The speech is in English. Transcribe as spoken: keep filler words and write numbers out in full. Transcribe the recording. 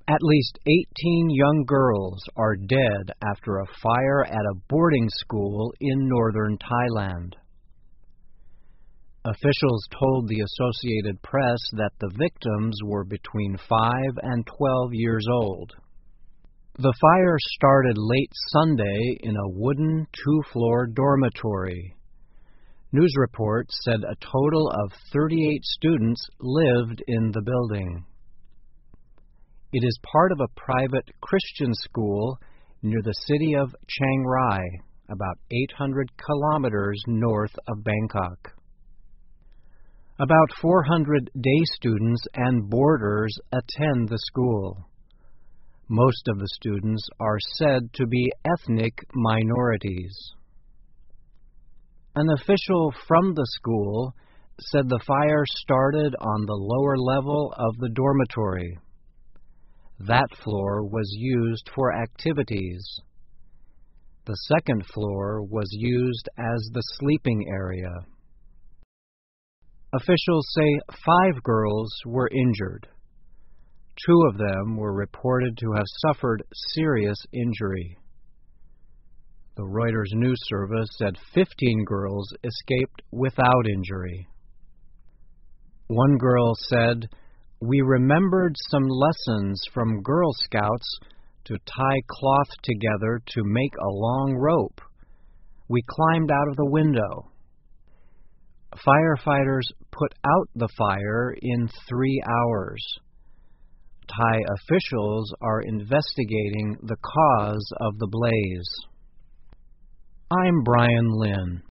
At least eighteen young girls are dead after a fire at a boarding school in northern Thailand. Officials told the Associated Press that the victims were between five and twelve years old. The fire started late Sunday in a wooden two-floor dormitory. News reports said a total of thirty-eight students lived in the building. It is part of a private Christian school near the city of Chiang Rai, about eight hundred kilometers north of Bangkok. About four hundred day students and boarders attend the school. Most of the students are said to be ethnic minorities. An official from the school said the fire started on the lower level of the dormitory. That floor was used for activities. The second floor was used as the sleeping area. Officials say five girls were injured. Two of them were reported to have suffered serious injury. The Reuters news service said fifteen girls escaped without injury. One girl said, "We remembered some lessons from Girl Scouts to tie cloth together to make a long rope. We climbed out of the window." Firefighters put out the fire in three hours. Thai officials are investigating the cause of the blaze. I'm Brian Lynn.